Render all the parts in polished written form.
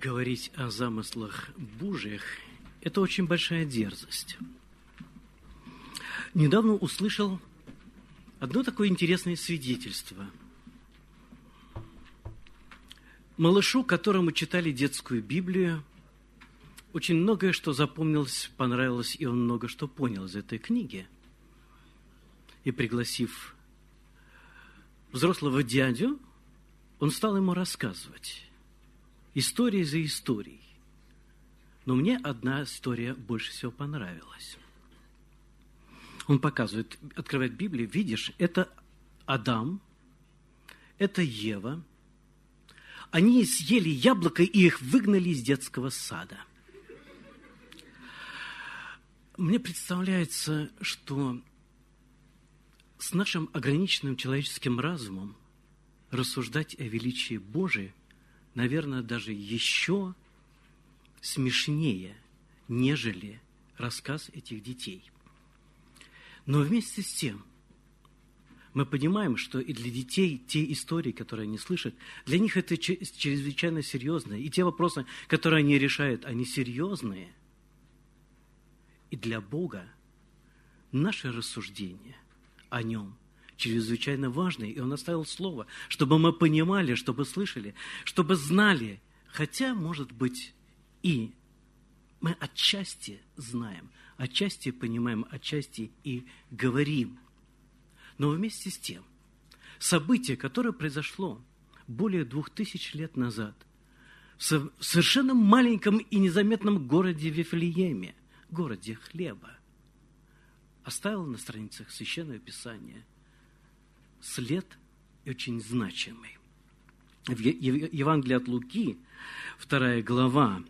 Говорить о замыслах Божьих – это очень большая дерзость. Недавно услышал одно такое интересное свидетельство. Малышу, которому читали детскую Библию, очень многое, что запомнилось, понравилось, и он много что понял из этой книги. И пригласив взрослого дядю, он стал ему рассказывать история за историей. Но мне одна история больше всего понравилась. Он показывает, открывает Библию, видишь, это Адам, это Ева. Они съели яблоко, и их выгнали из детского сада. Мне представляется, что с нашим ограниченным человеческим разумом рассуждать о величии Божьем, наверное, даже еще смешнее, нежели рассказ этих детей. Но вместе с тем мы понимаем, что и для детей те истории, которые они слышат, для них это чрезвычайно серьезно. И те вопросы, которые они решают, они серьезные. И для Бога наше рассуждение о Нем чрезвычайно важное. И Он оставил Слово, чтобы мы понимали, чтобы слышали, чтобы знали. Хотя, может быть, и мы отчасти знаем, отчасти понимаем, отчасти и говорим. Но вместе с тем, событие, которое произошло более 2000 лет назад в совершенно маленьком и незаметном городе Вифлееме, городе хлеба, оставило на страницах Священного Писания след очень значимый. В Евангелии от Луки, 2 глава,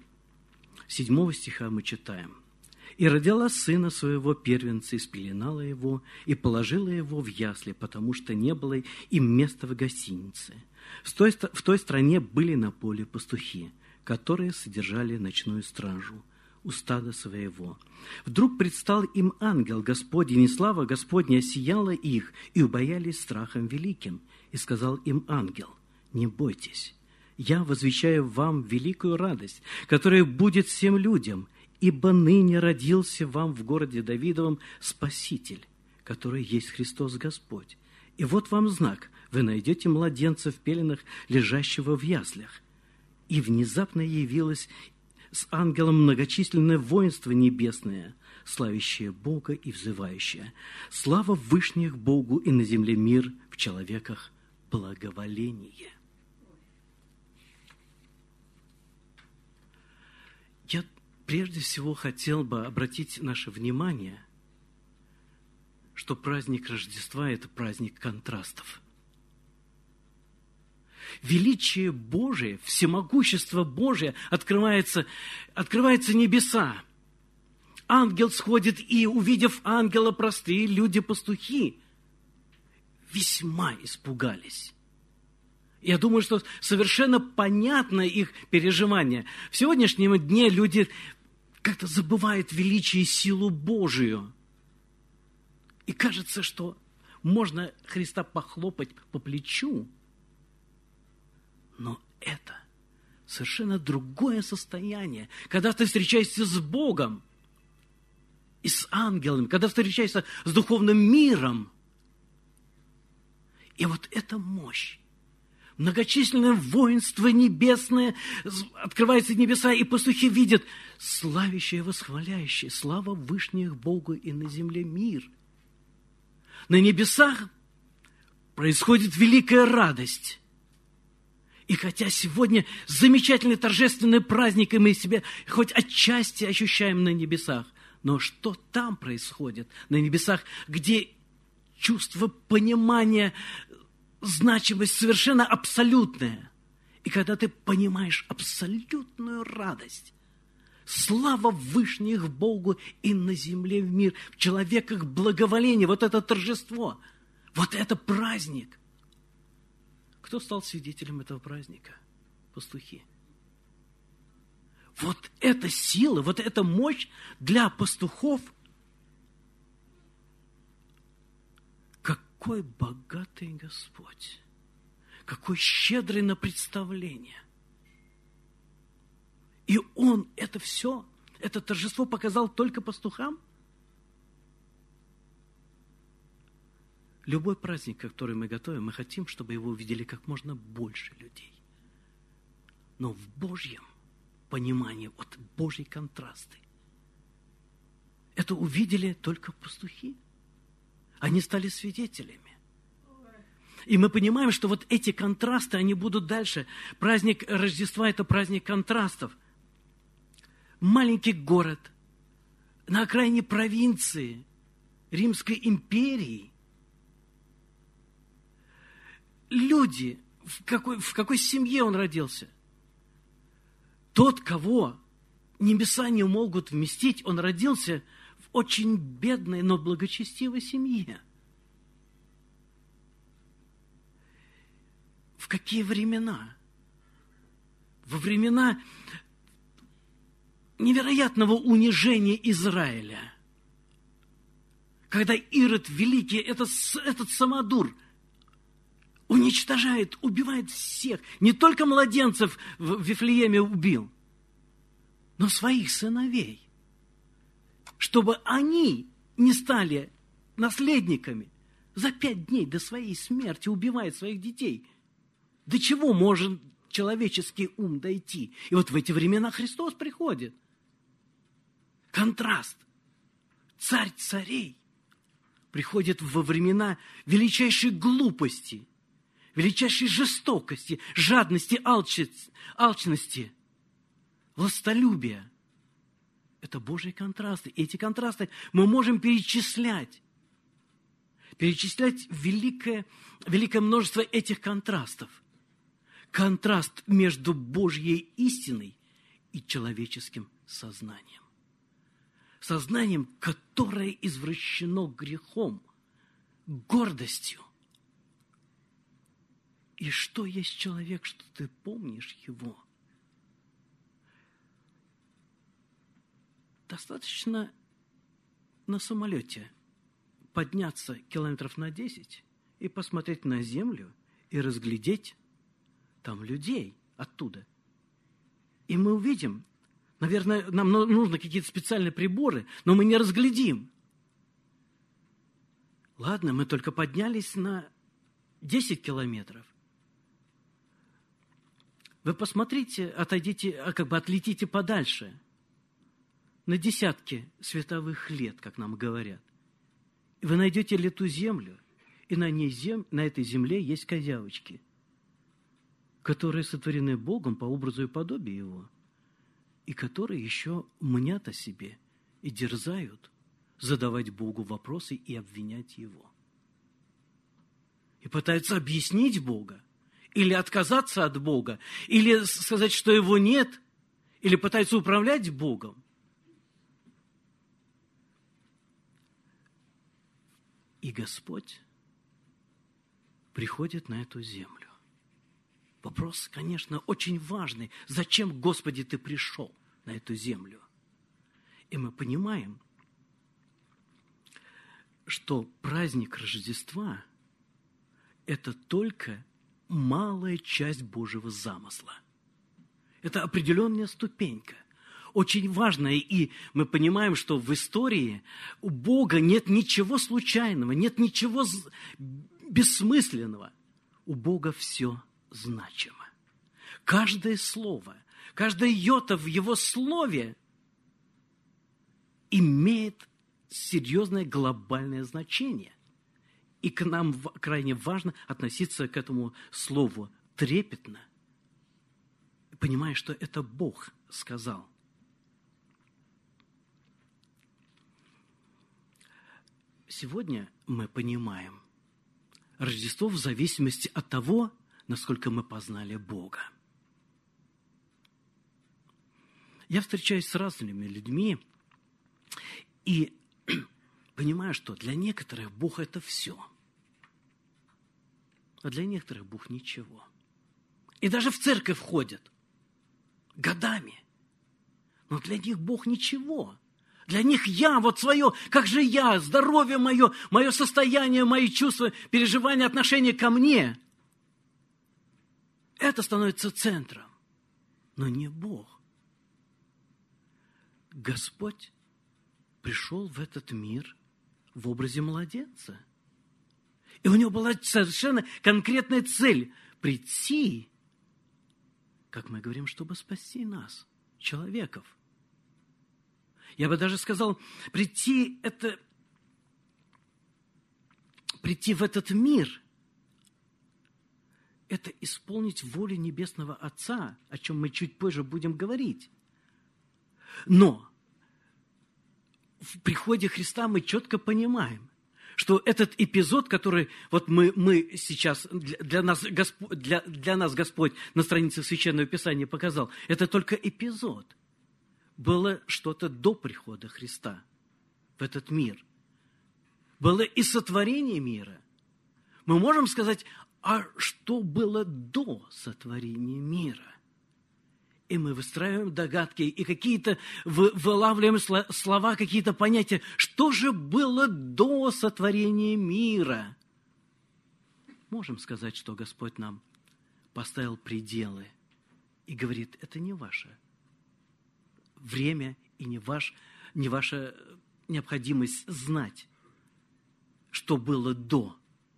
7 стиха мы читаем. «И родила сына своего первенца, и спеленала его, и положила его в ясли, потому что не было им места в гостинице. В той стране были на поле пастухи, которые содержали ночную стражу у стада своего. Вдруг предстал им ангел Господень, и слава Господня осияла их, и убоялись страхом великим. И сказал им ангел: не бойтесь, я возвещаю вам великую радость, которая будет всем людям, ибо ныне родился вам в городе Давидовом Спаситель, который есть Христос Господь. И вот вам знак: вы найдете младенца в пеленах, лежащего в яслях». И внезапно явилось с ангелом многочисленное воинство небесное, славящее Бога и взывающее: «Слава вышних Богу, и на земле мир, в человеках благоволение». Я прежде всего хотел бы обратить наше внимание, что праздник Рождества – это праздник контрастов. Величие Божие, всемогущество Божие открывается небеса. Ангел сходит, и, увидев ангела, простые люди-пастухи весьма испугались. Я думаю, что совершенно понятно их переживание. В сегодняшнем дне люди как-то забывают величие и силу Божию. И кажется, что можно Христа похлопать по плечу. Но это совершенно другое состояние, когда ты встречаешься с Богом и с ангелами, когда встречаешься с духовным миром. И вот эта мощь, многочисленное воинство небесное, открываются небеса, и пастухи видят славящее, восхваляющее: слава вышних Богу, и на земле мир. На небесах происходит великая радость. И хотя сегодня замечательный торжественный праздник, и мы себя хоть отчасти ощущаем на небесах, но что там происходит на небесах, где чувство понимания, значимость совершенно абсолютная. И когда ты понимаешь абсолютную радость, слава вышних Богу, и на земле в мир, в человеках благоволение, вот это торжество, вот это праздник. Кто стал свидетелем этого праздника? Пастухи. Вот эта сила, вот эта мощь для пастухов. Какой богатый Господь! Какой щедрый на представление! И Он это все, это торжество показал только пастухам? Любой праздник, который мы готовим, мы хотим, чтобы его увидели как можно больше людей. Но в Божьем понимании, вот Божьи контрасты, это увидели только пастухи. Они стали свидетелями. И мы понимаем, что вот эти контрасты, они будут дальше. Праздник Рождества – это праздник контрастов. Маленький город на окраине провинции Римской империи. Люди, в какой семье он родился? Тот, кого небеса не могут вместить, он родился в очень бедной, но благочестивой семье. В какие времена? Во времена невероятного унижения Израиля, когда Ирод Великий, этот самодур, уничтожает, убивает всех. Не только младенцев в Вифлееме убил, но своих сыновей. Чтобы они не стали наследниками. За 5 дней до своей смерти убивает своих детей. До чего может человеческий ум дойти? И вот в эти времена Христос приходит. Контраст. Царь царей приходит во времена величайшей глупости, величайшей жестокости, жадности, алчности, властолюбия. Это Божьи контрасты. И эти контрасты мы можем перечислять. Перечислять великое множество этих контрастов. Контраст между Божьей истиной и человеческим сознанием. Сознанием, которое извращено грехом, гордостью. И что есть человек, что ты помнишь его? Достаточно на самолете подняться километров на 10 и посмотреть на землю и разглядеть там людей оттуда. И мы увидим, наверное, нам нужны какие-то специальные приборы, но мы не разглядим. Ладно, мы только поднялись на 10 километров. Вы посмотрите, отлетите подальше, на десятки световых лет, как нам говорят. И вы найдете эту землю, и на этой земле есть козявочки, которые сотворены Богом по образу и подобию Его, и которые еще мнят о себе и дерзают задавать Богу вопросы и обвинять Его. И пытаются объяснить Бога, или отказаться от Бога, или сказать, что Его нет, или пытаются управлять Богом. И Господь приходит на эту землю. Вопрос, конечно, очень важный. Зачем, Господи, Ты пришел на эту землю? И мы понимаем, что праздник Рождества – это только малая часть Божьего замысла. Это определенная ступенька, очень важная. И мы понимаем, что в истории у Бога нет ничего случайного, нет ничего бессмысленного. У Бога все значимо. Каждое слово, каждая йота в Его слове имеет серьезное глобальное значение. И к нам крайне важно относиться к этому слову трепетно, понимая, что это Бог сказал. Сегодня мы понимаем Рождество в зависимости от того, насколько мы познали Бога. Я встречаюсь с разными людьми и понимаю, что для некоторых Бог – это все, а для некоторых Бог – ничего. И даже в церковь ходят годами, но для них Бог – ничего. Для них я, вот свое, как же я, здоровье мое состояние, мои чувства, переживания, отношения ко мне. Это становится центром, но не Бог. Господь пришел в этот мир в образе младенца. И у него была совершенно конкретная цель – прийти, как мы говорим, чтобы спасти нас, человеков. Я бы даже сказал, прийти в этот мир – это исполнить волю Небесного Отца, о чем мы чуть позже будем говорить. Но в приходе Христа мы четко понимаем, что этот эпизод, который вот мы сейчас, для нас Господь на странице Священного Писания показал, это только эпизод. Было что-то до прихода Христа в этот мир. Было и сотворение мира. Мы можем сказать, а что было до сотворения мира? И мы выстраиваем догадки, и какие-то вылавливаем слова, какие-то понятия. Что же было до сотворения мира? Можем сказать, что Господь нам поставил пределы и говорит, это не ваше время и не ваша необходимость знать, что было до.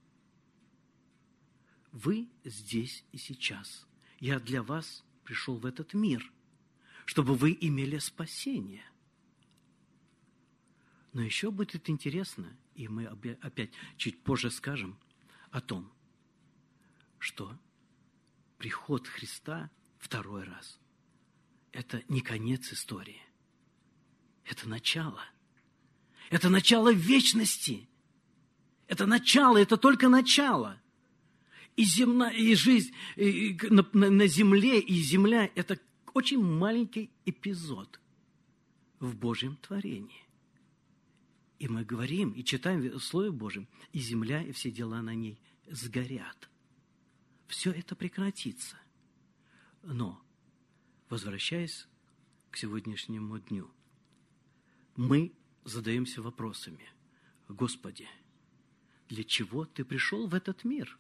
Вы здесь и сейчас. Я для вас пришел в этот мир, чтобы вы имели спасение. Но еще будет интересно, и мы опять чуть позже скажем о том, что приход Христа второй раз – это не конец истории, это начало. Это начало вечности. Это начало, это только начало. И жизнь на земле, и земля – это очень маленький эпизод в Божьем творении. И мы говорим, и читаем в Слове Божьем, и земля, и все дела на ней сгорят. Все это прекратится. Но, возвращаясь к сегодняшнему дню, мы задаемся вопросами. Господи, для чего Ты пришел в этот мир?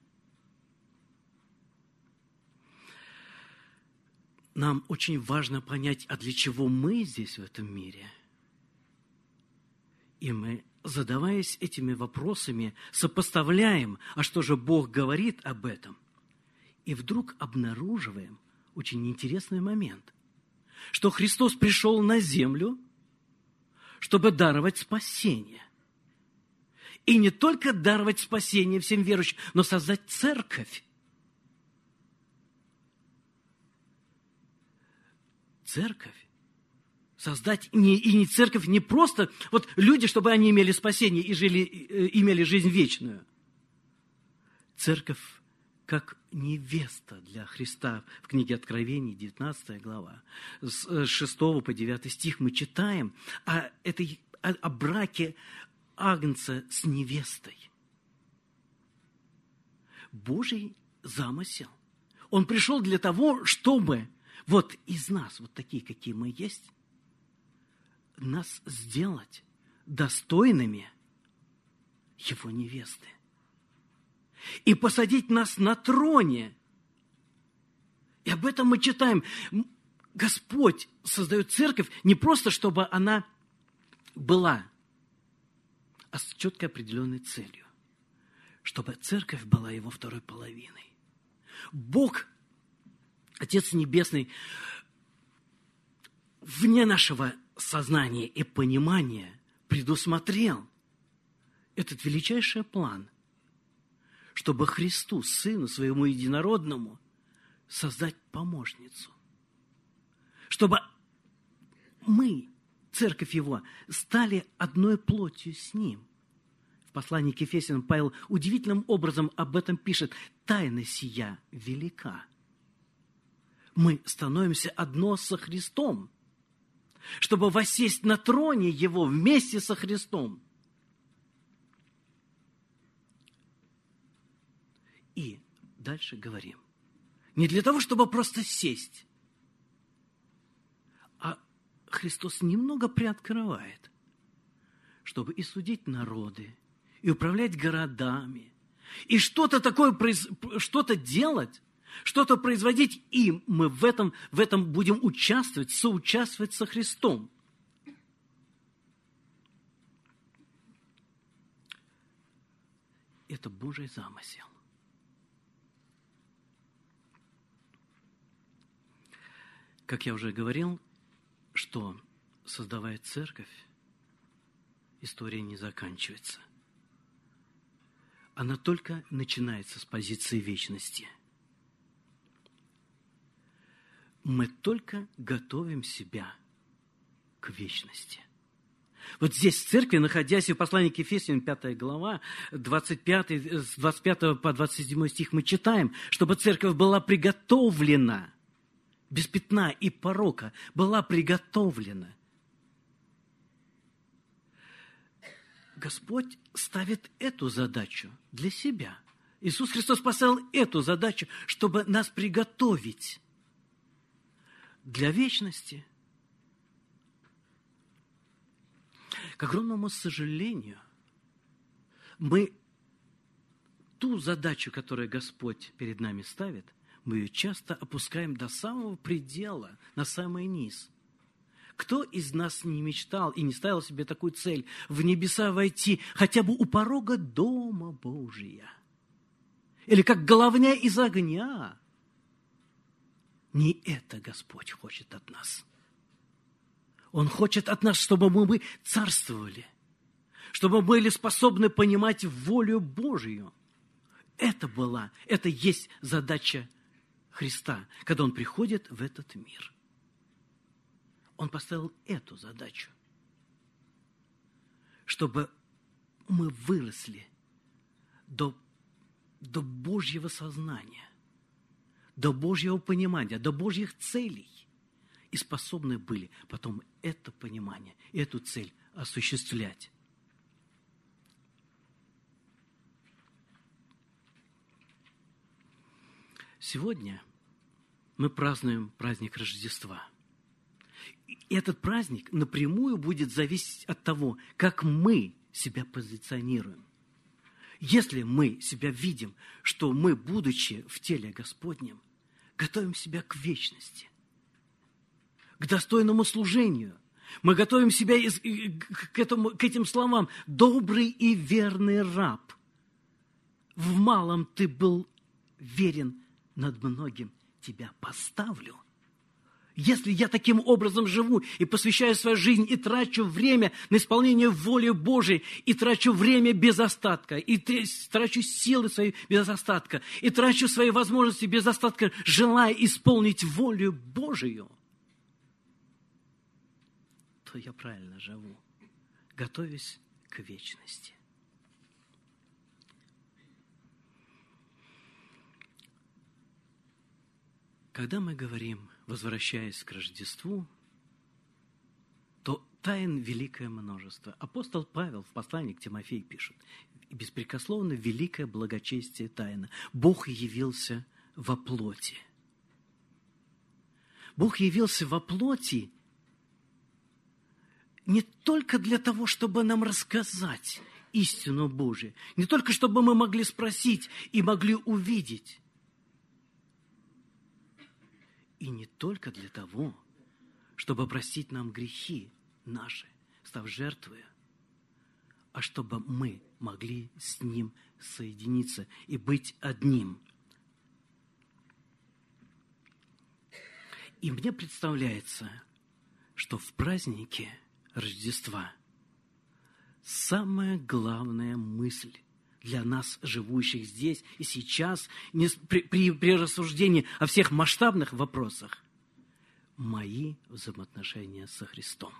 Нам очень важно понять, а для чего мы здесь, в этом мире. И мы, задаваясь этими вопросами, сопоставляем, а что же Бог говорит об этом. И вдруг обнаруживаем очень интересный момент, что Христос пришел на землю, чтобы даровать спасение. И не только даровать спасение всем верующим, но создать церковь. Церковь. Создать не церковь, не просто вот люди, чтобы они имели спасение и имели жизнь вечную. Церковь как невеста для Христа. В книге Откровений, 19 глава, с 6 по 9 стих мы читаем о браке Агнца с невестой. Божий замысел. Он пришел для того, чтобы вот из нас, вот такие, какие мы есть, нас сделать достойными Его невесты. И посадить нас на троне. И об этом мы читаем. Господь создает церковь не просто, чтобы она была, а с четкой определенной целью. Чтобы церковь была Его второй половиной. Бог, Отец Небесный, вне нашего сознания и понимания предусмотрел этот величайший план, чтобы Христу, Сыну Своему Единородному, создать помощницу. Чтобы мы, Церковь Его, стали одной плотью с Ним. В послании к Ефесянам Павел удивительным образом об этом пишет. Тайна сия велика. Мы становимся одно со Христом, чтобы воссесть на троне Его вместе со Христом. И дальше говорим. Не для того, чтобы просто сесть, а Христос немного приоткрывает, чтобы и судить народы, и управлять городами, и что-то такое, что-то делать, что-то производить, и мы в этом будем участвовать, соучаствовать со Христом. это Божий замысел. Как я уже говорил, что, создавая церковь, история не заканчивается. Она только начинается с позиции вечности. Мы только готовим себя к вечности. Вот здесь в церкви, находясь в послании к Ефесянам, 5 глава, 25, с 25 по 27 стих, мы читаем, чтобы церковь была приготовлена, без пятна и порока, была приготовлена. Господь ставит эту задачу для себя. Иисус Христос поставил эту задачу, чтобы нас приготовить для вечности. К огромному сожалению, мы ту задачу, которую Господь перед нами ставит, мы ее часто опускаем до самого предела, на самый низ. Кто из нас не мечтал и не ставил себе такую цель в небеса войти хотя бы у порога Дома Божия? Или как головня из огня? Не это Господь хочет от нас. Он хочет от нас, чтобы мы царствовали, чтобы мы были способны понимать волю Божию. Это есть задача Христа, когда Он приходит в этот мир. Он поставил эту задачу, чтобы мы выросли до Божьего сознания, до Божьего понимания, до Божьих целей, и способны были потом это понимание, эту цель осуществлять. Сегодня мы празднуем праздник Рождества. И этот праздник напрямую будет зависеть от того, как мы себя позиционируем. Если мы себя видим, что мы, будучи в теле Господнем, готовим себя к вечности, к достойному служению, мы готовим себя к этим словам: «Добрый и верный раб, в малом ты был верен, над многим тебя поставлю». Если я таким образом живу и посвящаю свою жизнь, и трачу время на исполнение воли Божией, и трачу время без остатка, и трачу силы свои без остатка, и трачу свои возможности без остатка, желая исполнить волю Божию, то я правильно живу, готовясь к вечности. Когда мы говорим, возвращаясь к Рождеству, то тайн великое множество. Апостол Павел в послании к Тимофею пишет: беспрекословно великое благочестие тайна. Бог явился во плоти. Бог явился во плоти не только для того, чтобы нам рассказать истину Божию, не только чтобы мы могли спросить и могли увидеть, и не только для того, чтобы простить нам грехи наши, став жертвой, а чтобы мы могли с Ним соединиться и быть одним. И мне представляется, что в празднике Рождества самая главная мысль для нас, живущих здесь и сейчас, при рассуждении о всех масштабных вопросах, мои взаимоотношения со Христом.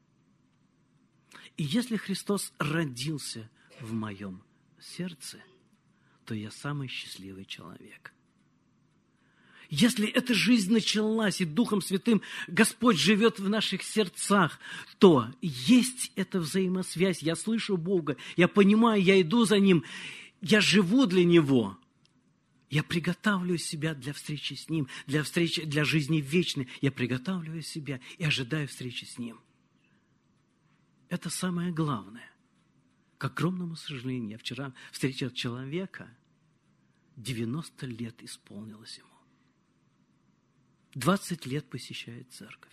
И если Христос родился в моем сердце, то я самый счастливый человек. Если эта жизнь началась, и Духом Святым Господь живет в наших сердцах, то есть эта взаимосвязь. Я слышу Бога, я понимаю, я иду за Ним, я живу для Него. Я приготавливаю себя для встречи с Ним, для жизни вечной. Я приготавливаю себя и ожидаю встречи с Ним. Это самое главное. К огромному сожалению, я вчера встретил человека, 90 лет исполнилось ему. 20 лет посещает церковь.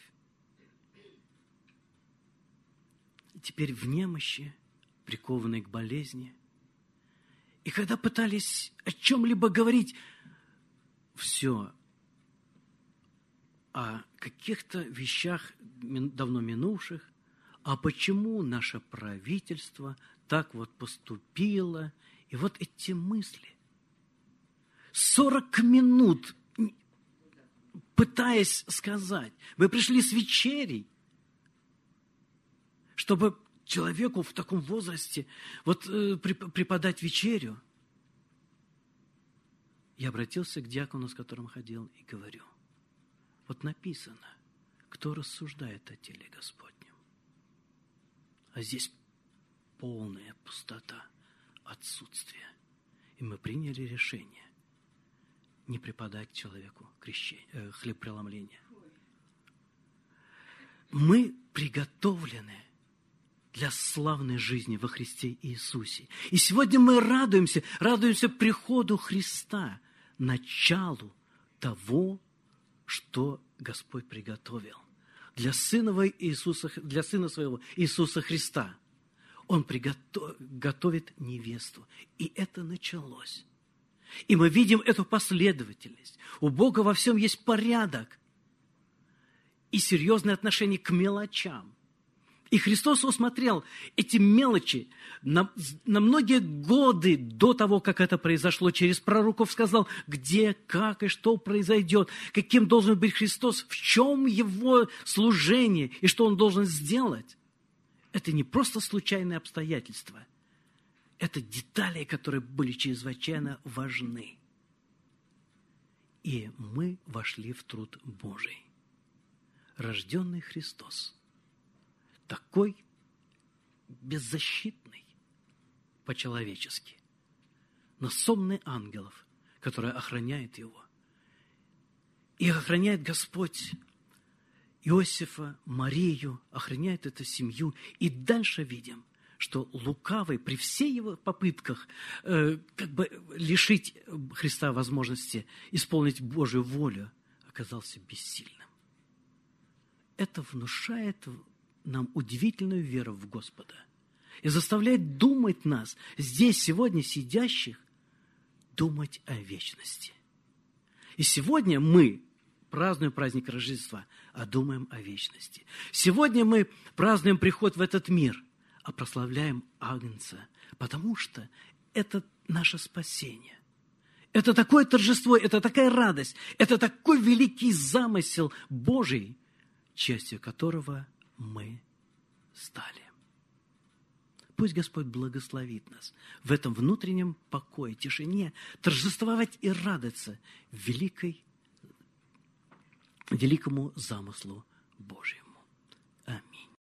И теперь в немощи, прикованный к болезни. И когда пытались о чем-либо говорить, все о каких-то вещах давно минувших, а почему наше правительство так вот поступило, и вот эти мысли. 40 минут пытаясь сказать, вы пришли с вечерей, чтобы человеку в таком возрасте вот преподать вечерю. Я обратился к диакону, с которым ходил, и говорю, вот написано, кто рассуждает о теле Господнем. А здесь полная пустота, отсутствие. И мы приняли решение не преподать человеку хлебопреломление. Мы приготовлены для славной жизни во Христе Иисусе. И сегодня мы радуемся приходу Христа, началу того, что Господь приготовил для Сына Своего Иисуса Христа. Он готовит невесту. И это началось. И мы видим эту последовательность. У Бога во всем есть порядок и серьезное отношение к мелочам. И Христос усмотрел эти мелочи на многие годы до того, как это произошло. Через пророков сказал, где, как и что произойдет, каким должен быть Христос, в чем Его служение и что Он должен сделать. Это не просто случайные обстоятельства. Это детали, которые были чрезвычайно важны. И мы вошли в труд Божий. Рожденный Христос, такой беззащитный по-человечески, но сонный ангелов, который охраняет его. И охраняет Господь Иосифа, Марию, охраняет эту семью. И дальше видим, что лукавый при всех его попытках лишить Христа возможности исполнить Божию волю, оказался бессильным. Это внушает нам удивительную веру в Господа и заставляет думать нас, здесь сегодня сидящих, думать о вечности. И сегодня мы празднуем праздник Рождества, а думаем о вечности. Сегодня мы празднуем приход в этот мир, а прославляем Агнца, потому что это наше спасение. Это такое торжество, это такая радость, это такой великий замысел Божий, частью которого мы стали. Пусть Господь благословит нас в этом внутреннем покое, тишине, торжествовать и радоваться великому замыслу Божьему.